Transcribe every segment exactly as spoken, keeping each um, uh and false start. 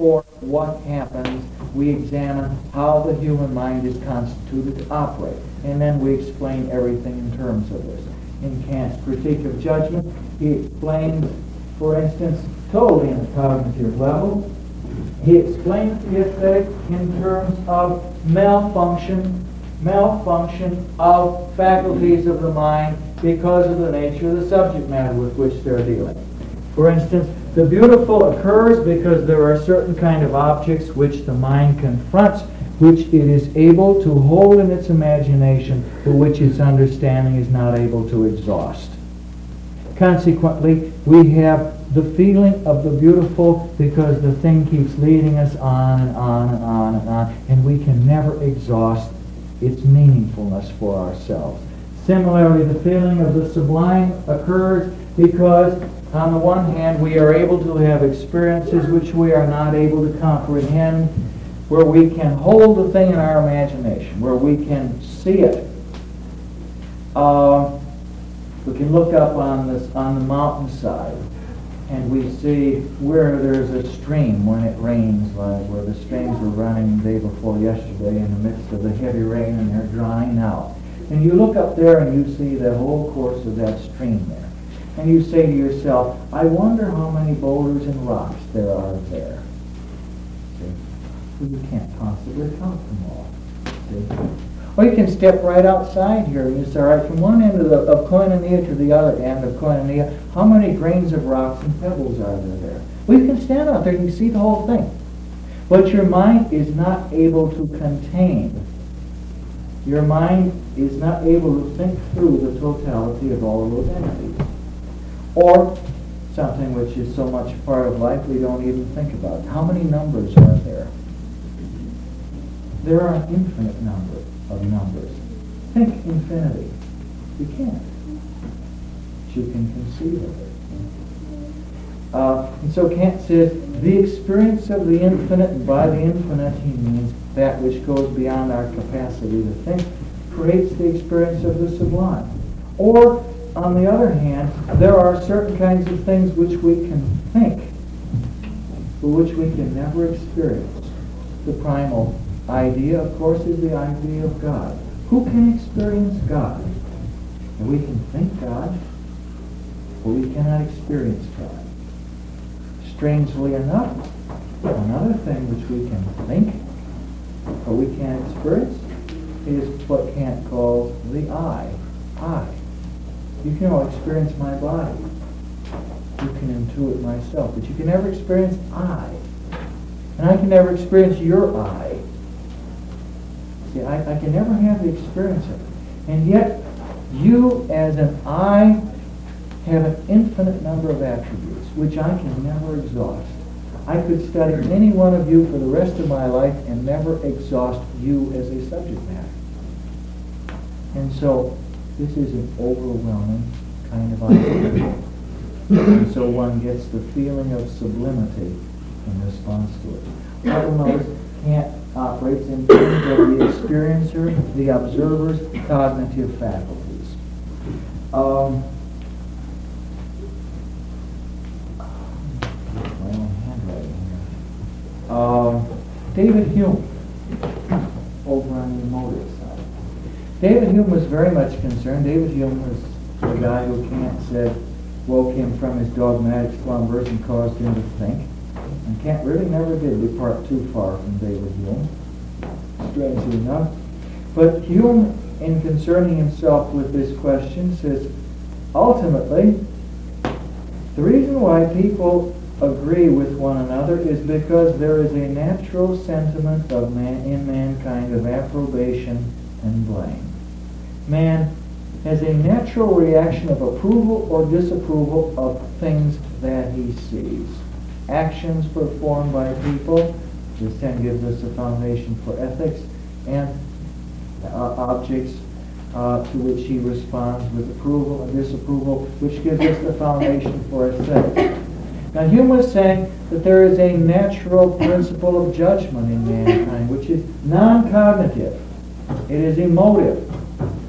for what happens, we examine how the human mind is constituted to operate. And then we explain everything in terms of this. In Kant's Critique of Judgment, he explains, for instance, totally in the cognitive level, he explains the aesthetic in terms of malfunction, malfunction of faculties of the mind because of the nature of the subject matter with which they're dealing. For instance, the beautiful occurs because there are certain kind of objects which the mind confronts, which it is able to hold in its imagination, but which its understanding is not able to exhaust. Consequently, we have the feeling of the beautiful because the thing keeps leading us on and on and on and on, and we can never exhaust its meaningfulness for ourselves. Similarly, the feeling of the sublime occurs because, on the one hand, we are able to have experiences which we are not able to comprehend, where we can hold the thing in our imagination, where we can see it. Uh, we can look up on this on the mountainside, and we see where there's a stream when it rains, like where the streams were running the day before yesterday in the midst of the heavy rain, and they're drying out. And you look up there and you see the whole course of that stream there. And you say to yourself, I wonder how many boulders and rocks there are there. See? Well, you can't possibly count them all. See? Or you can step right outside here and you say, all right, from one end of, the, of Koinonia to the other end of Koinonia, how many grains of rocks and pebbles are there there? Well, you can stand out there and you can see the whole thing. But your mind is not able to contain. Your mind is not able to think through the totality of all of those entities. Or something which is so much part of life we don't even think about. How many numbers are there? There are an infinite number of numbers. Think infinity. You can't. But you can conceive of it. Uh, and so Kant says, the experience of the infinite, and by the infinite he means that which goes beyond our capacity to think, creates the experience of the sublime. Or, on the other hand, there are certain kinds of things which we can think, but which we can never experience. The primal idea, of course, is the idea of God. Who can experience God? And we can think God, but we cannot experience God. Strangely enough, another thing which we can think, but we can't experience, is what Kant calls the I. I. You can all experience my body. You can intuit myself, but you can never experience I. And I can never experience your I. See, I, I can never have the experience of it. And yet, you as an I have an infinite number of attributes, which I can never exhaust. I could study any one of you for the rest of my life and never exhaust you as a subject matter. And so, this is an overwhelming kind of idea. And so one gets the feeling of sublimity in response to it. Michael knows Kant operates in terms of the experiencer, the observer's cognitive faculties. Um, my own handwriting here. Um, David Hume, over on the emotive side. David Hume was very much concerned. David Hume was the guy who Kant said woke him from his dogmatic slumbers and caused him to think. And Kant really never did depart too far from David Hume, strangely enough. But Hume, in concerning himself with this question, says, ultimately, the reason why people agree with one another is because there is a natural sentiment of man in mankind of approbation and blame. Man has a natural reaction of approval or disapproval of things that he sees. Actions performed by people, this then gives us a foundation for ethics, and uh, objects uh, to which he responds with approval and disapproval, which gives us the foundation for aesthetics. Now Hume was saying that there is a natural principle of judgment in mankind, which is non-cognitive. It is emotive.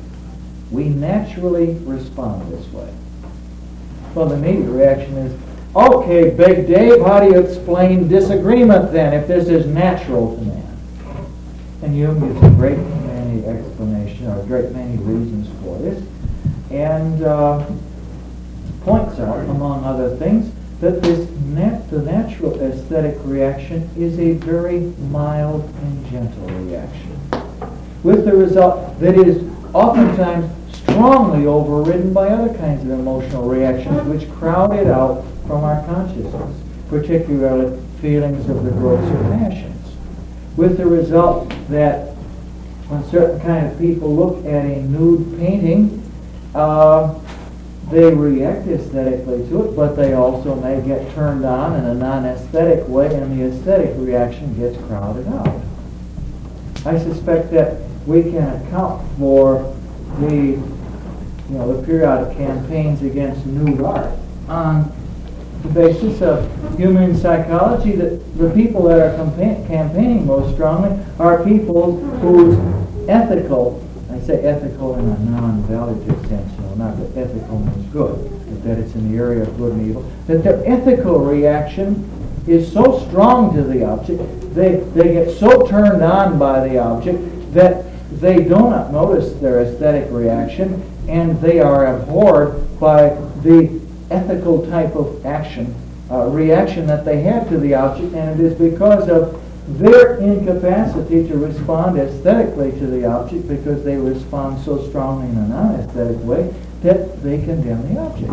We naturally respond this way. Well, the immediate reaction is, Okay, Big Dave, how do you explain disagreement then, if this is natural to man? And Jung gives a great many explanations, or a great many reasons for this, and uh, points out, among other things, that this nat- the natural aesthetic reaction is a very mild and gentle reaction, with the result that it is oftentimes strongly overridden by other kinds of emotional reactions which crowd it out from our consciousness, particularly feelings of the grosser passions, with the result that when certain kind of people look at a nude painting, uh, they react aesthetically to it, but they also may get turned on in a non-aesthetic way, and the aesthetic reaction gets crowded out. I suspect that we can account for the, you know, the periodic campaigns against nude art on the basis of human psychology, that the people that are campa- campaigning most strongly are people whose ethical, I say ethical in a non-valuative sense, you know, not that ethical means good, but that it's in the area of good and evil, that their ethical reaction is so strong to the object, they, they get so turned on by the object that they do not notice their aesthetic reaction, and they are abhorred by the ethical type of action, uh, reaction that they have to the object, and it is because of their incapacity to respond aesthetically to the object, because they respond so strongly in a non-aesthetic way, that they condemn the object.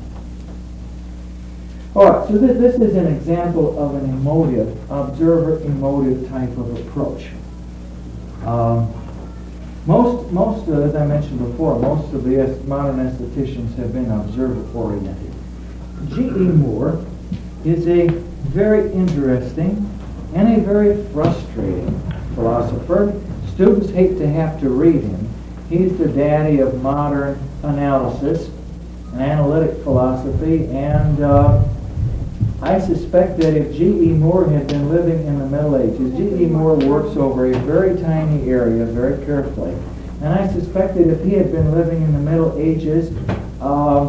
All right, so th- this is an example of an emotive, observer-emotive type of approach. Um, most, most uh, as I mentioned before, most of the est- modern aestheticians have been observer-oriented. G E. Moore is a very interesting and a very frustrating philosopher. Students hate to have to read him. He's the daddy of modern analysis and analytic philosophy, and uh, I suspect that if G E. Moore had been living in the Middle Ages, G E. Moore works over a very tiny area very carefully, and I suspect that if he had been living in the Middle Ages, uh,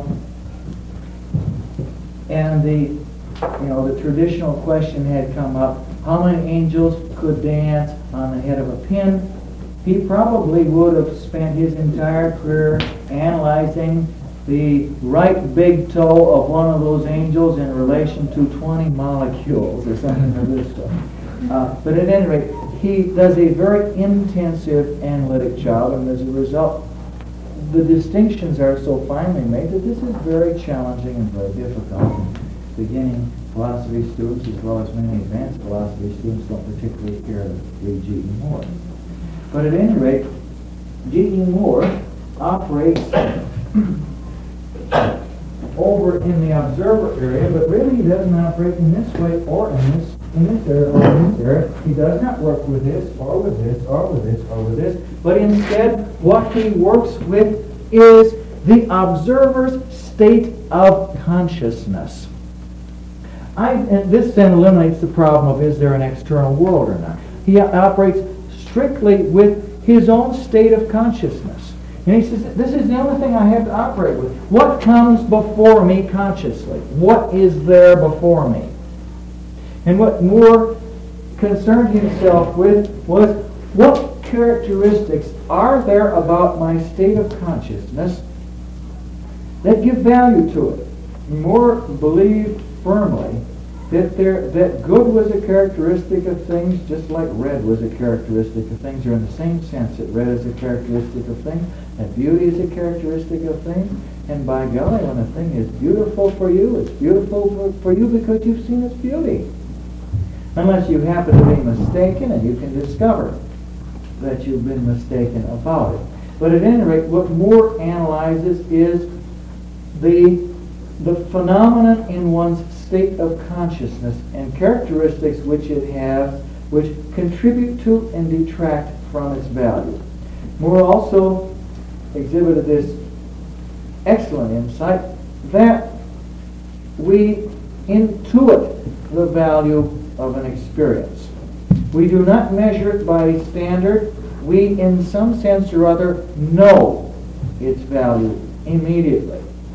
and the you know the traditional question had come up, how many angels could dance on the head of a pin, he probably would have spent his entire career analyzing the right big toe of one of those angels in relation to twenty molecules or something of this stuff. Uh, but at any rate, he does a very intensive analytic job, and as a result, the distinctions are so finely made that this is very challenging and very difficult. Beginning philosophy students, as well as many advanced philosophy students, don't particularly care to read G E. Moore. But at any rate, G E. Moore operates over in the observer area, but really he doesn't operate in this way or in this in this area or in this area. He does not work with this or with this or with this or with this, but instead what he works with is the observer's state of consciousness. I, and this then eliminates the problem of is there an external world or not. He operates strictly with his own state of consciousness. And he says, this is the only thing I have to operate with. What comes before me consciously? What is there before me? And what Moore concerned himself with was, what characteristics are there about my state of consciousness that give value to it? Moore believed firmly that there that good was a characteristic of things, just like red was a characteristic of things, or in the same sense that red is a characteristic of things, and beauty is a characteristic of things, and by golly, when a thing is beautiful for you, it's beautiful for, for you because you've seen its beauty. Unless you happen to be mistaken, and you can discover that you've been mistaken about it. But at any rate, what Moore analyzes is the the phenomenon in one's state of consciousness and characteristics which it has, which contribute to and detract from its value. Moore also exhibited this excellent insight that we intuit the value of an experience. We do not measure it by a standard. We, in some sense or other, know its value immediately.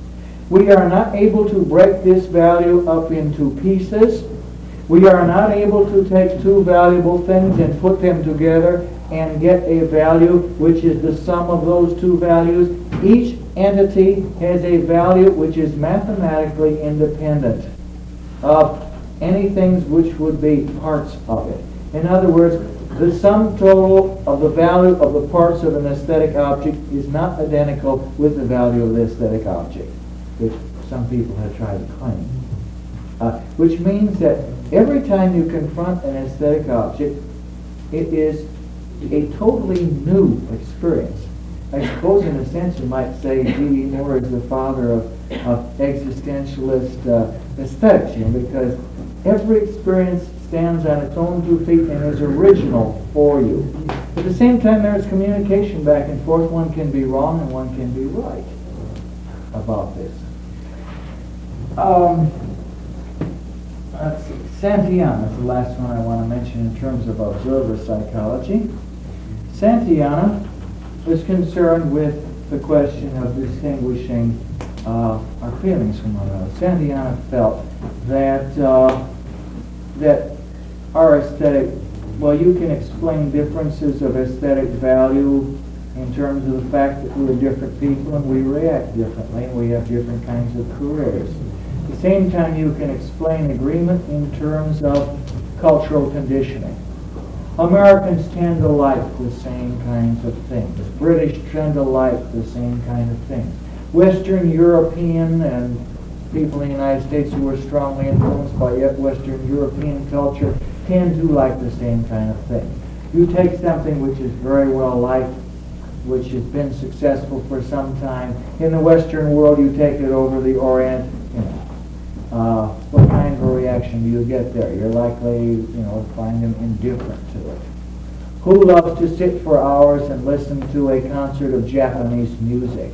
We are not able to break this value up into pieces. We are not able to take two valuable things and put them together and get a value which is the sum of those two values. Each entity has a value which is mathematically independent of any things which would be parts of it. In other words, the sum total of the value of the parts of an aesthetic object is not identical with the value of the aesthetic object, which some people have tried to claim. Uh, which means that every time you confront an aesthetic object, it is a totally new experience. I suppose in a sense you might say G E Moore is the father of, of existentialist uh, aesthetics, you know, because every experience stands on its own two feet and is original for you. At the same time, there is communication back and forth. One can be wrong and one can be right about this. Um, let's see. Santayana is the last one I want to mention in terms of observer psychology. Santayana was concerned with the question of distinguishing uh, our feelings from one another. Santayana felt that uh, that our aesthetic, well, you can explain differences of aesthetic value in terms of the fact that we're different people and we react differently and we have different kinds of careers. At the same time, you can explain agreement in terms of cultural conditioning. Americans tend to like the same kinds of things. British tend to like the same kind of things. Western European and people in the United States who are strongly influenced by Western European culture tend to like the same kind of thing. You take something which is very well liked, which has been successful for some time. In the Western world, you take it over the Orient, you know. Uh, what kind of a reaction do you get there? You're likely, you know, to find them indifferent to it. Who loves to sit for hours and listen to a concert of Japanese music?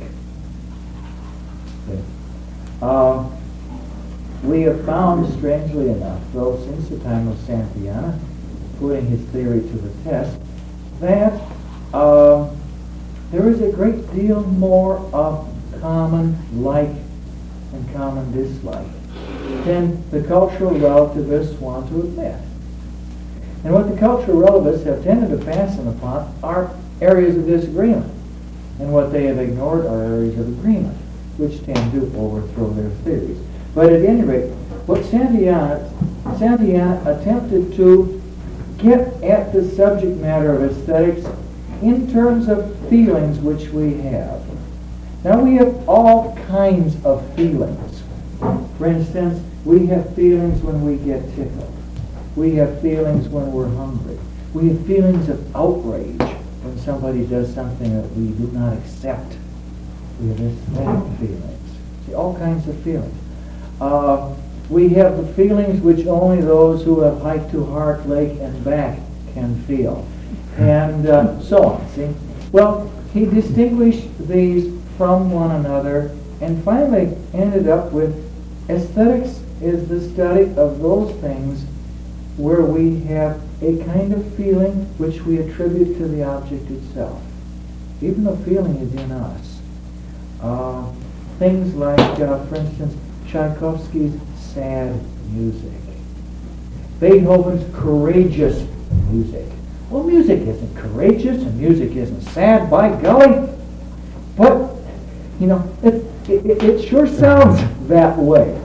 Okay. Uh, we have found, strangely enough, though since the time of Santayana, putting his theory to the test, that uh, there is a great deal more of common like and common dislike than the cultural relativists want to admit. And what the cultural relativists have tended to fasten upon are areas of disagreement. And what they have ignored are areas of agreement, which tend to overthrow their theories. But at any rate, what Santayana, Santayana attempted to get at the subject matter of aesthetics in terms of feelings which we have. Now we have all kinds of feelings. For instance, we have feelings when we get tickled. We have feelings when we're hungry. We have feelings of outrage when somebody does something that we do not accept. We have aesthetic feelings. See, all kinds of feelings. Uh, we have the feelings which only those who have hiked to Heart Lake and back can feel. And uh, so on, see? Well, he distinguished these from one another and finally ended up with aesthetics is the study of those things where we have a kind of feeling which we attribute to the object itself. Even the feeling is in us. Uh, things like, uh, for instance, Tchaikovsky's sad music. Beethoven's courageous music. Well, music isn't courageous and music isn't sad, by golly. But, you know, it, it, it sure sounds that way.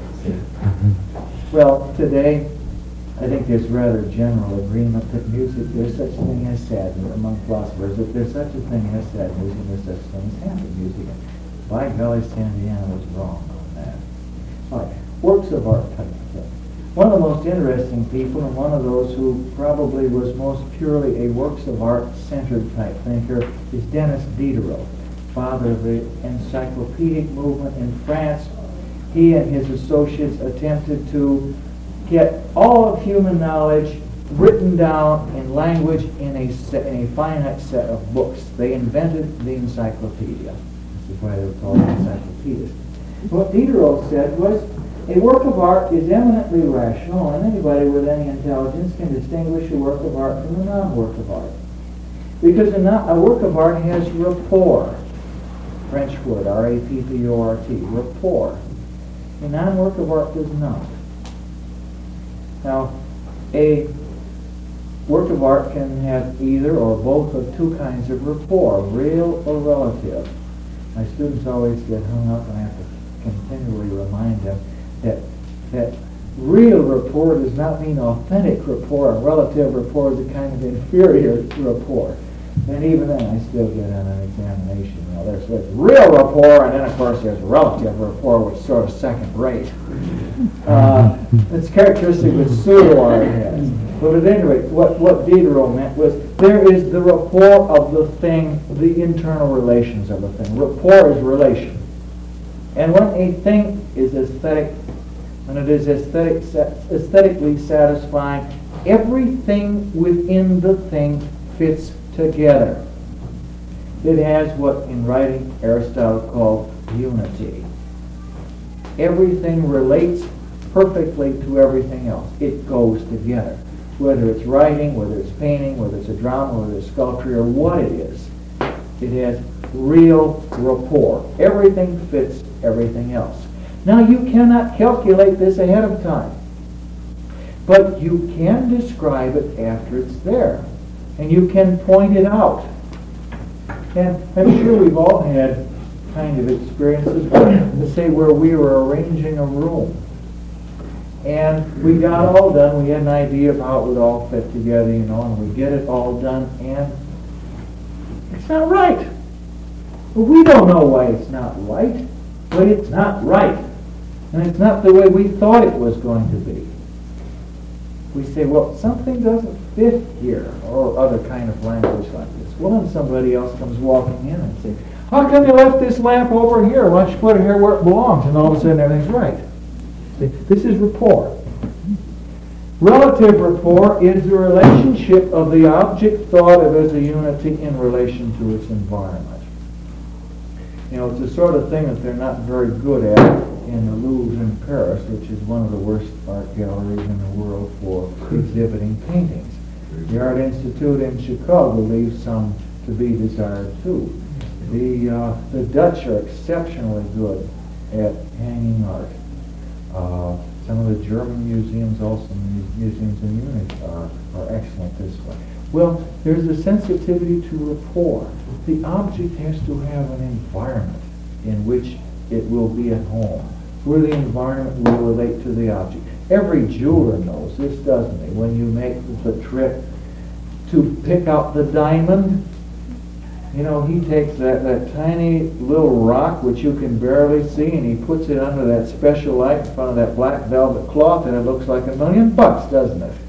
Well, today, I think there's rather general agreement that music, there's such a thing as sad among philosophers, that there's such a thing as sad music, and there's such a thing as happy music. And by golly, Santayana was wrong on that. All right, works of art type of thing. One of the most interesting people, and one of those who probably was most purely a works of art centered type thinker, is Denis Diderot, father of the encyclopedic movement in France. He and his associates attempted to get all of human knowledge written down in language in a, set, in a finite set of books. They invented the encyclopedia. This is why they were called encyclopedists. What Diderot said was, a work of art is eminently rational, and anybody with any intelligence can distinguish a work of art from a non-work of art. Because a, non- a work of art has rapport. French word, R A P P O R T, rapport. A non-work of art does not. Now, a work of art can have either or both of two kinds of rapport, real or relative. My students always get hung up, and I have to continually remind them that that real rapport does not mean authentic rapport, and relative rapport is a kind of inferior rapport. And even then, I still get on an examination. You know, there's, there's real rapport, and then of course there's relative rapport, which is sort of second rate. Uh, it's characteristic that pseudo art has. But at any rate, what, what Diderot meant was there is the rapport of the thing, the internal relations of the thing. Rapport is relation. And when a thing is aesthetic, when it is aesthetic, aesthetically satisfying, everything within the thing fits together. It has what in writing Aristotle called unity. Everything relates perfectly to everything else. It goes together. Whether it's writing, whether it's painting, whether it's a drama, whether it's sculpture, or what it is, it has real rapport. Everything fits everything else. Now, you cannot calculate this ahead of time, but you can describe it after it's there, and you can point it out. And I'm sure we've all had kind of experiences, to say, where we were arranging a room, and we got all done. We had an idea of how it would all fit together, you know, and we get it all done, and it's not right. Well, we don't know why it's not right, but it's not right. And it's not the way we thought it was going to be. We say, well, something doesn't fit here, or other kind of language like this. Well, then somebody else comes walking in and says, how come you left this lamp over here? Why don't you put it here where it belongs? And all of a sudden everything's right. See, this is rapport. Relative rapport is the relationship of the object thought of as a unity in relation to its environment. You know, it's the sort of thing that they're not very good at in the Louvre in Paris, which is one of the worst art galleries in the world for exhibiting paintings. The Art Institute in Chicago leaves some to be desired too. The uh, the Dutch are exceptionally good at hanging art. Uh, some of the German museums, also mu- museums in Munich, are, are excellent this way. Well, there's a sensitivity to rapport. The object has to have an environment in which it will be at home, where the environment will relate to the object. Every jeweler knows this, doesn't he? When you make the trip to pick out the diamond, you know, he takes that, that tiny little rock, which you can barely see, and he puts it under that special light in front of that black velvet cloth, and it looks like a million bucks, doesn't it?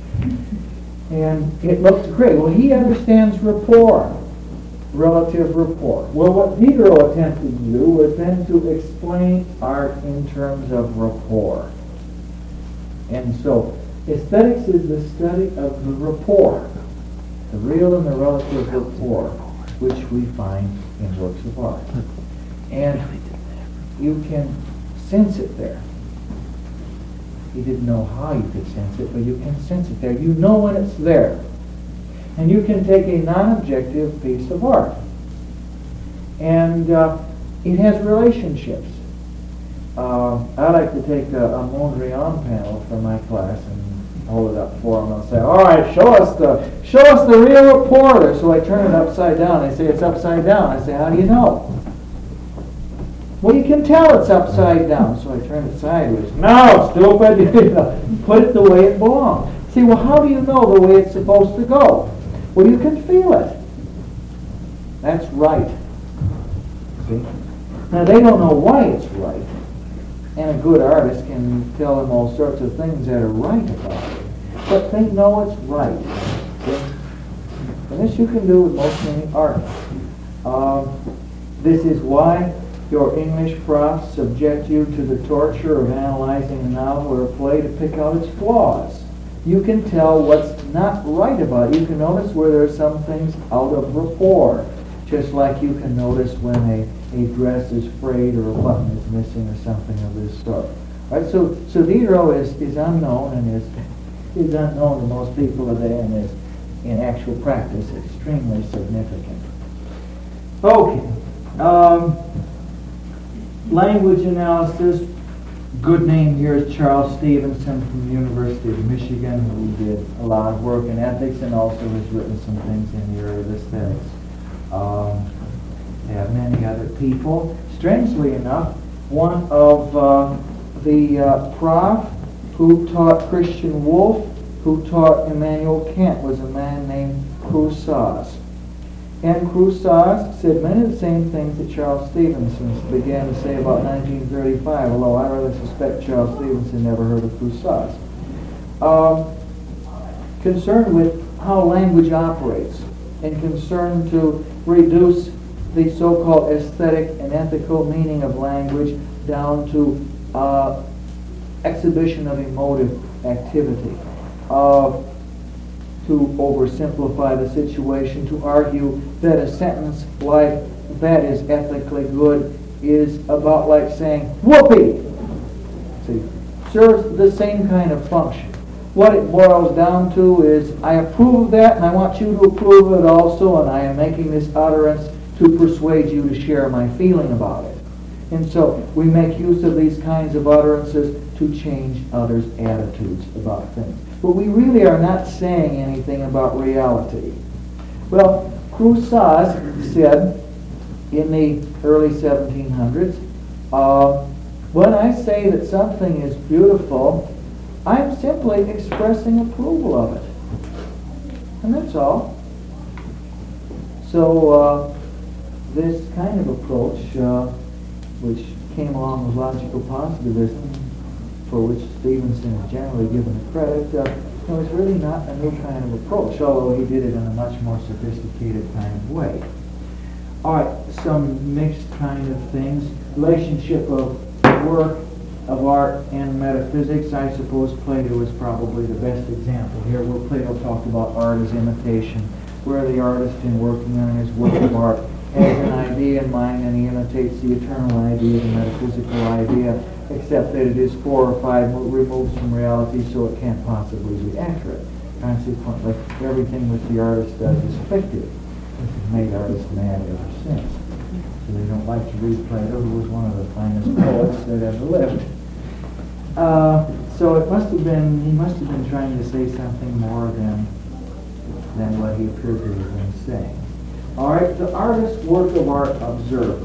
And it looks great. Well, he understands rapport. Relative rapport. Well, what Diderot attempted to do was then to explain art in terms of rapport. And so, aesthetics is the study of the rapport, the real and the relative rapport, which we find in works of art. And you can sense it there. You didn't know how you could sense it, but you can sense it there. You know when it's there. And you can take a non-objective piece of art, and uh, it has relationships. Uh, I like to take a, a Mondrian panel from my class and hold it up for them and say, all right, show us the show us the real rapport. So I turn it upside down. They say it's upside down. I say, how do you know? Well, you can tell it's upside down. So I turn it sideways. No, stupid. Put it the way it belongs. See, well, how do you know the way it's supposed to go? Well, you can feel it. That's right. See? Now, they don't know why it's right. And a good artist can tell them all sorts of things that are right about it. But they know it's right. See? And this you can do with most any art. Um, this is why your English profs subject you to the torture of analyzing a novel or a play to pick out its flaws. You can tell what's not right about it. You can notice where there are some things out of rapport, just like you can notice when a, a dress is frayed or a button is missing or something of this sort. Right? So, so Diderot is, is unknown and is, is unknown to most people today, and is, in actual practice, extremely significant. Okay. Um, language analysis. good name here is Charles Stevenson from the University of Michigan, who did a lot of work in ethics and also has written some things in the area of aesthetics. Um, they have many other people. Strangely enough, one of uh, the uh, prof who taught Christian Wolff, who taught Immanuel Kant, was a man named Crousaz. And Crousaz said many of the same things that Charles Stevenson began to say about nineteen thirty-five, although I really suspect Charles Stevenson never heard of Crousaz. Um, concerned with how language operates and concerned to reduce the so-called aesthetic and ethical meaning of language down to uh, exhibition of emotive activity. Uh, to oversimplify the situation, to argue that a sentence like that is ethically good is about like saying, whoopee! See, serves the same kind of function. What it boils down to is, I approve of that and I want you to approve of it also, and I am making this utterance to persuade you to share my feeling about it. And so we make use of these kinds of utterances to change others' attitudes about things. But we really are not saying anything about reality. Well, Crousaz said in the early seventeen hundreds, uh, when I say that something is beautiful, I'm simply expressing approval of it. And that's all. So uh, this kind of approach, uh, which came along with logical positivism, for which Stevenson is generally given the credit, uh, you know, it's really not a new kind of approach, although he did it in a much more sophisticated kind of way. All right, some mixed kind of things. Relationship of work, of art, and metaphysics. I suppose Plato is probably the best example here, where Plato talked about art as imitation, where the artist, in working on his work of art, has an idea in mind and he imitates the eternal idea, the metaphysical idea, except that it is four or five removes from reality, so it can't possibly be accurate. Consequently, everything which the artist does is fictive, which has made artists mad ever since. So they don't like to read Plato, who was one of the finest poets that ever lived. Uh, so it must have been, he must have been trying to say something more than, than what he appeared to have been saying. All right, the artist's work of art observer.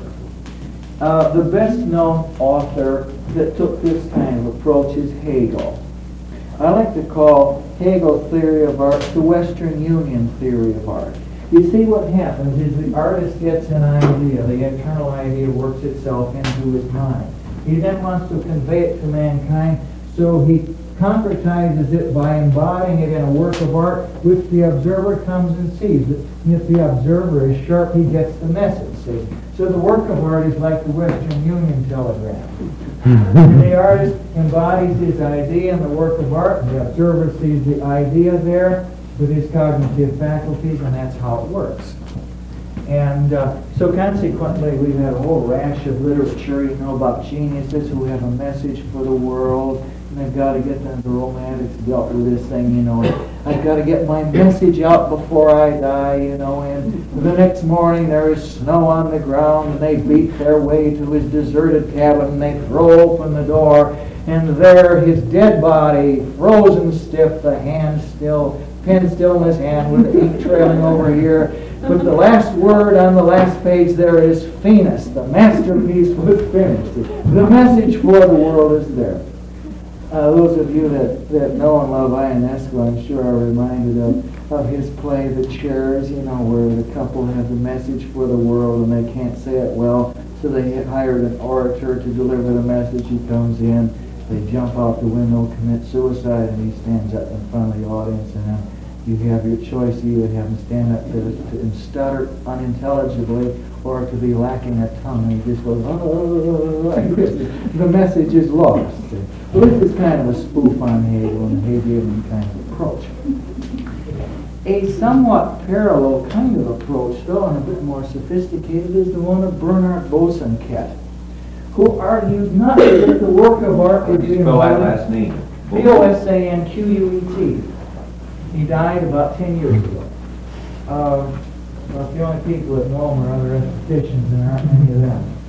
Uh, the best known author that took this kind of approach is Hegel. I like to call Hegel's theory of art the Western Union theory of art. You see, what happens is the artist gets an idea, the internal idea works itself into his mind. He then wants to convey it to mankind, so he concretizes it by embodying it in a work of art which the observer comes and sees. If the observer is sharp, he gets the message. See? So the work of art is like the Western Union telegram. The artist embodies his idea in the work of art, and the observer sees the idea there with his cognitive faculties, and that's how it works. And uh, so consequently, we've had a whole rash of literature, you know, about geniuses who have a message for the world, and they've got to get them, the romantics dealt with this thing, you know, I've got to get my message out before I die, you know, and the next morning there is snow on the ground, and they beat their way to his deserted cabin, and they throw open the door, and there his dead body, frozen stiff, the hand still, pen still in his hand with the ink trailing over here. But the last word on the last page there is Venus. The masterpiece was finished. The message for the world is there. Uh, those of you that, that know and love Ionesco, I'm sure are reminded of, of his play, The Chairs, you know, where the couple have the message for the world and they can't say it well, so they hired an orator to deliver the message. He comes in, they jump out the window, commit suicide, and he stands up in front of the audience, and then you have your choice. You either have him stand up there to, and stutter unintelligibly, or to be lacking a tongue, and he just goes, oh, like this. The message is lost. Well, this is kind of a spoof on Hegel and the Hegelian kind of approach. A somewhat parallel kind of approach, though, and a bit more sophisticated, is the one of Bernard Bosanquet, who argued not that the work of art would be spell that last name. B O S A N Q U E T. He died about ten years ago. Uh, well, the only people that know him are other estheticians, and there aren't many of them.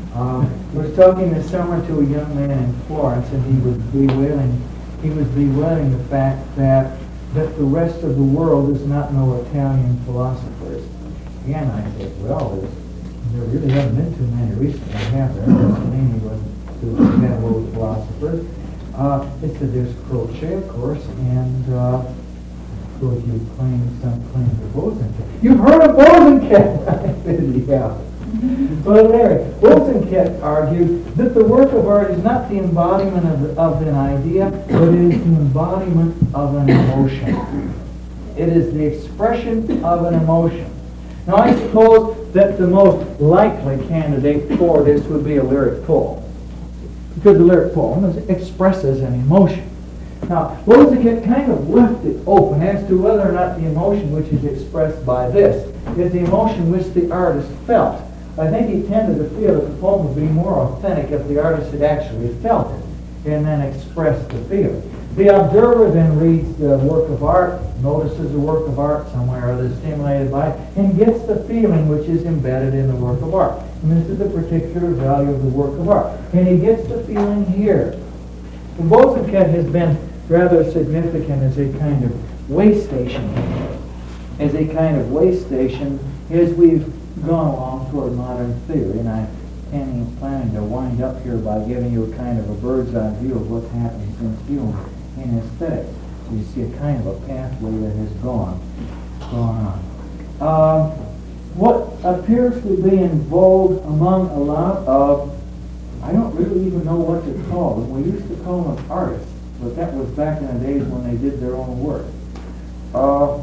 Uh, I was talking this summer to a young man in Florence, and he was bewailing, he was bewailing the fact that that the rest of the world does not know Italian philosophers. Again, I said, well, there's, there really haven't been too many recently, have there? Mussolini was too incredible with philosophers. Uh, they said there's Croce, of course, and uh, of course you claim some claim to Bosanquet. You've heard of Bosanquet? I said, yeah. But anyway, Bosanquet argued that the work of art is not the embodiment of, of an idea, but it is the embodiment of an emotion. It is the expression of an emotion. Now, I suppose that the most likely candidate for this would be a lyric poem, because the lyric poem is, expresses an emotion. Now, Bosanquet kind of left it open as to whether or not the emotion which is expressed by this is the emotion which the artist felt. I think he tended to feel that the poem would be more authentic if the artist had actually felt it and then expressed the feeling. The observer then reads the work of art, notices the work of art somewhere or other stimulated by it, and gets the feeling which is embedded in the work of art. And this is the particular value of the work of art. And he gets the feeling here. And Bosanquet has been rather significant as a kind of way station, as a kind of way station as we've gone along toward modern theory, and I am planning to wind up here by giving you a kind of a bird's eye view of what's happening since Hume in aesthetics. So you see a kind of a pathway that has gone, gone on. Um, what appears to be in vogue among a lot of, I don't really even know what to call them. We used to call them artists, but that was back in the days when they did their own work. Uh,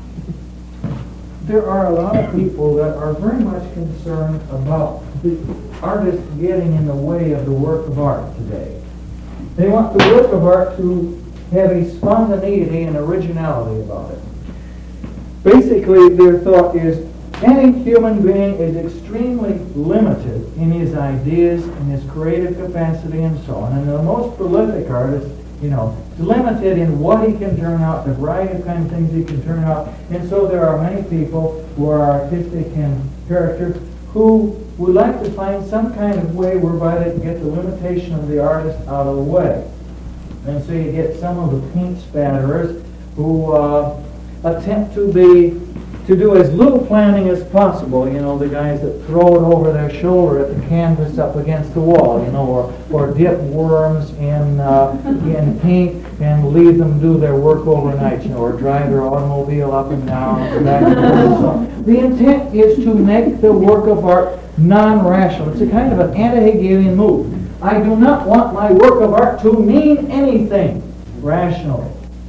There are a lot of people that are very much concerned about the artist getting in the way of the work of art today. They want the work of art to have a spontaneity and originality about it. Basically, their thought is any human being is extremely limited in his ideas, in his creative capacity, and so on. And the most prolific artist, you know, is limited in what he can turn out, the variety of kind of things he can turn out. And so there are many people who are artistic in character who would like to find some kind of way whereby they can get the limitation of the artist out of the way. And so you get some of the paint spatterers who uh, attempt to be to do as little planning as possible. You know, the guys that throw it over their shoulder at the canvas up against the wall, you know, or, or dip worms in uh, in paint and leave them do their work overnight, you know, or drive their automobile up and down and back and forth. So the intent is to make the work of art non-rational. It's a kind of an anti-Hegelian move. I do not want my work of art to mean anything rationally.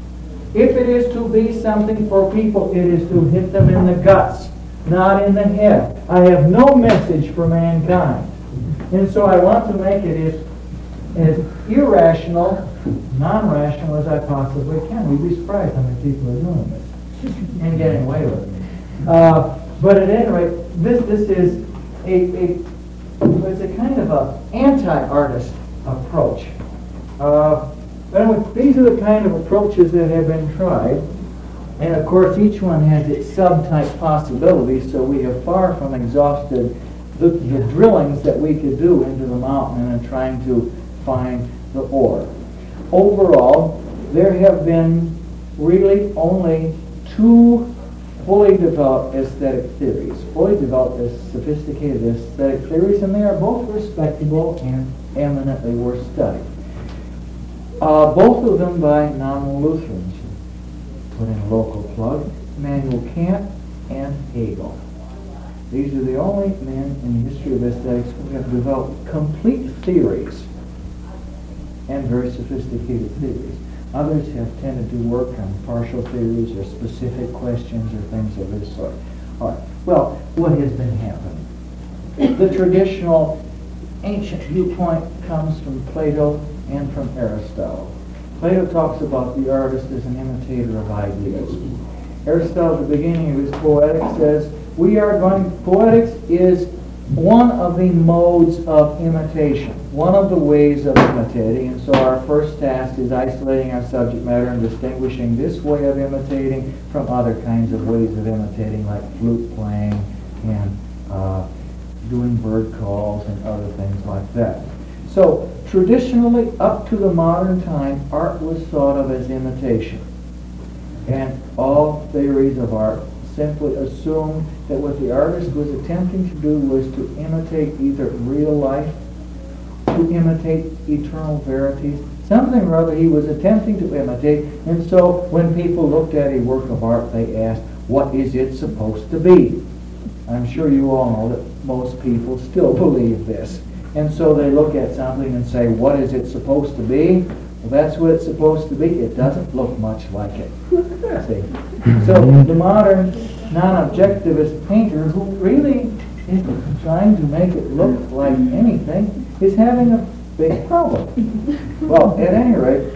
If it is to be something for people, it is to hit them in the guts, not in the head. I have no message for mankind. And so I want to make it as, as irrational, non-rational as I possibly can. We'd be surprised how many people are doing this and getting away with it. Uh, but at any rate, this, this is a, a, it's a kind of an anti-artist approach. Uh, Anyway, these are the kind of approaches that have been tried, and of course each one has its subtype possibilities, so we have far from exhausted the, the drillings that we could do into the mountain and trying to find the ore. Overall, there have been really only two fully developed aesthetic theories, fully developed as sophisticated aesthetic theories, and they are both respectable and eminently worth studying. Uh, both of them by nominal Lutherans. Put in a local plug. Immanuel Kant and Hegel. These are the only men in the history of aesthetics who have developed complete theories and very sophisticated theories. Others have tended to work on partial theories or specific questions or things of this sort. All right. Well, what has been happening? The traditional ancient viewpoint comes from Plato and from Aristotle. Plato talks about the artist as an imitator of ideas. Aristotle, at the beginning of his Poetics, says, we are going, poetics is one of the modes of imitation, one of the ways of imitating, and so our first task is isolating our subject matter and distinguishing this way of imitating from other kinds of ways of imitating, like flute playing and uh, doing bird calls and other things like that. So traditionally, up to the modern time, art was thought of as imitation. And all theories of art simply assumed that what the artist was attempting to do was to imitate either real life, to imitate eternal verities, something or other he was attempting to imitate. And so when people looked at a work of art, they asked, what is it supposed to be? I'm sure you all know that most people still believe this. And so they look at something and say, what is it supposed to be? Well, that's what it's supposed to be. It doesn't look much like it. See? So the modern non-objectivist painter, who really isn't trying to make it look like anything, is having a big problem. Well, at any rate,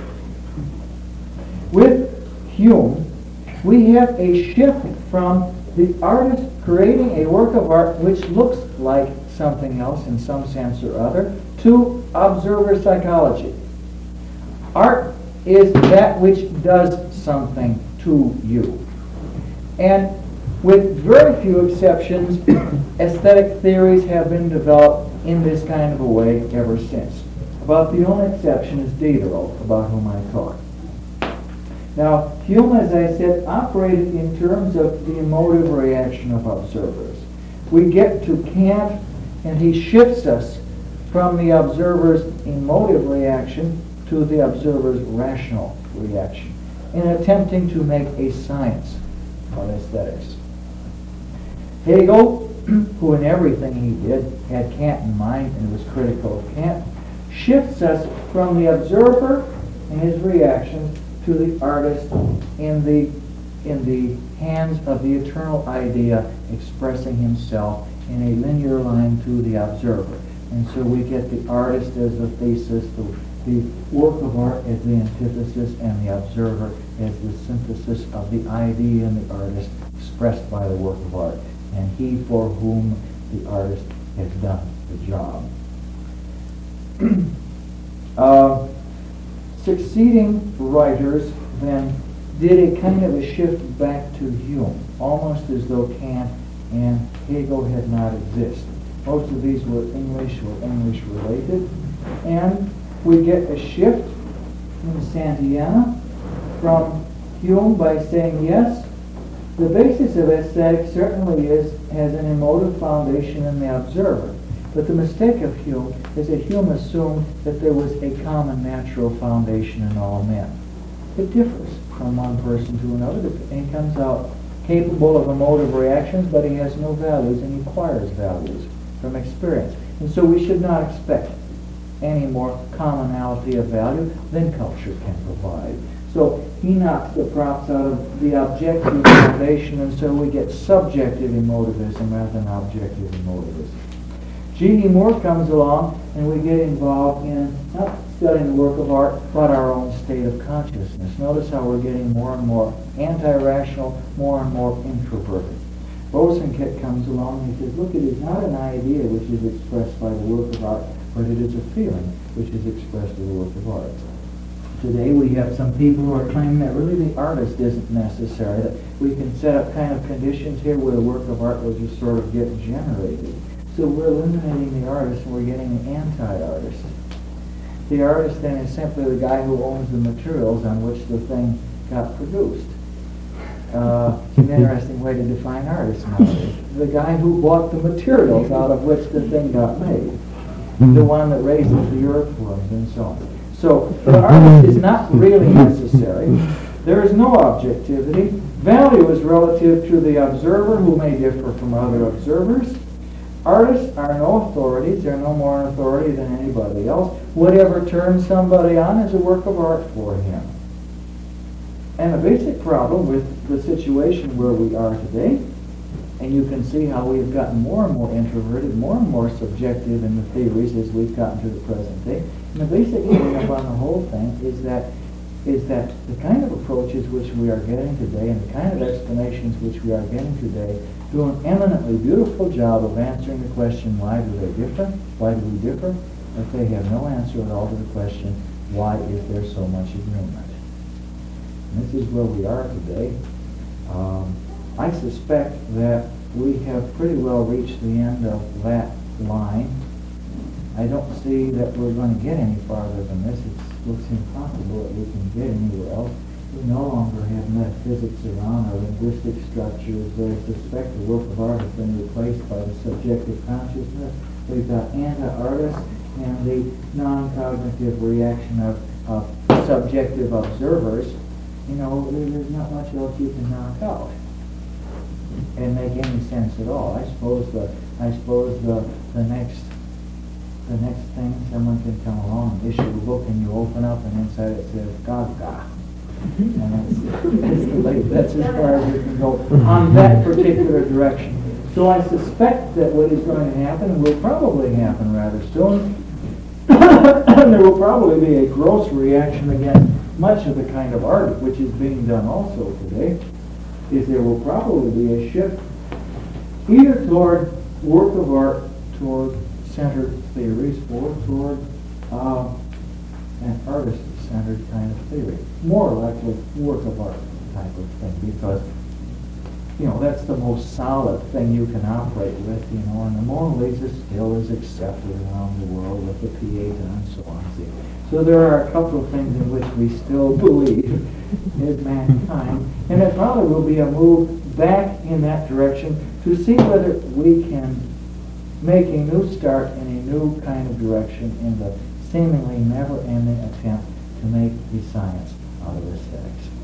with Hume, we have a shift from the artist creating a work of art which looks like something else in some sense or other, to observer psychology. Art is that which does something to you. And with very few exceptions, aesthetic theories have been developed in this kind of a way ever since. About the only exception is Diderot, about whom I talked. Now, Hume, as I said, operated in terms of the emotive reaction of observers. We get to Kant, and he shifts us from the observer's emotive reaction to the observer's rational reaction in attempting to make a science of aesthetics. Hegel, who in everything he did had Kant in mind and was critical of Kant, shifts us from the observer and his reactions to the artist in the in the hands of the eternal idea expressing himself in a linear line to the observer. And so we get the artist as the thesis, the, the work of art as the antithesis, and the observer as the synthesis of the idea and the artist expressed by the work of art, and he for whom the artist has done the job. uh, Succeeding writers then did a kind of a shift back to Hume, almost as though Kant and Hegel had not existed. Most of these were English or English related, and we get a shift in Santayana from Hume by saying, yes, the basis of aesthetics certainly is has an emotive foundation in the observer. But the mistake of Hume is that Hume assumed that there was a common natural foundation in all men. It differs from one person to another, and he comes out capable of emotive reactions, but he has no values, and he acquires values from experience. And so we should not expect any more commonality of value than culture can provide. So he knocks the props out of the objective foundation, and so we get subjective emotivism rather than objective emotivism. G D Moore comes along, and we get involved in not studying the work of art, but our own state of consciousness. Notice how we're getting more and more anti-rational, more and more introverted. Bosanquet comes along and he says, look, it is not an idea which is expressed by the work of art, but it is a feeling which is expressed by the work of art. Today we have some people who are claiming that really the artist isn't necessary, that we can set up kind of conditions here where the work of art will just sort of get generated. So we're eliminating the artist and we're getting an anti-artist. The artist then is simply the guy who owns the materials on which the thing got produced. Uh, it's an interesting way to define artists nowadays. The guy who bought the materials out of which the thing got made. The one that raises the earthworms and so on. So the artist is not really necessary. There is no objectivity. Value is relative to the observer, who may differ from other observers. Artists are no authorities. They're no more an authority than anybody else. Whatever turns somebody on is a work of art for him. And the basic problem with the situation where we are today, and you can see how we have gotten more and more introverted, more and more subjective in the theories as we've gotten to the present day. And the basic thing upon the whole thing is that is that the kind of approaches which we are getting today and the kind of explanations which we are getting today do an eminently beautiful job of answering the question, why do they differ? Why do we differ? But they have no answer at all to the question, why is there so much agreement? And this is where we are today. Um, I suspect that we have pretty well reached the end of that line. I don't see that we're going to get any farther than this. It looks impossible that we can get anywhere else. We no longer have metaphysics around our linguistic structures. I suspect the work of art has been replaced by the subjective consciousness. We've got anti-artists and the non-cognitive reaction of, of subjective observers. You know, there's not much else you can knock out and make any sense at all. I suppose the I suppose the the next the next thing someone can come along and issue a book and you open up and inside it says Gaga. And that's, that's, the way, that's as far as we can go on that particular direction. So I suspect that what is going to happen will probably happen rather soon. There will probably be a gross reaction against much of the kind of art which is being done also today. Is there will probably be a shift either toward work of art, toward centered theories, or toward uh, an artist-centered kind of theory. More like a work of art type of thing, because, you know, that's the most solid thing you can operate with, you know, and the Mona Lisa still is accepted around the world with the Pieta and so on. See. So there are a couple of things in which we still believe as mankind, and it probably will be a move back in that direction to see whether we can make a new start in a new kind of direction in the seemingly never-ending attempt to make a science out of aesthetics.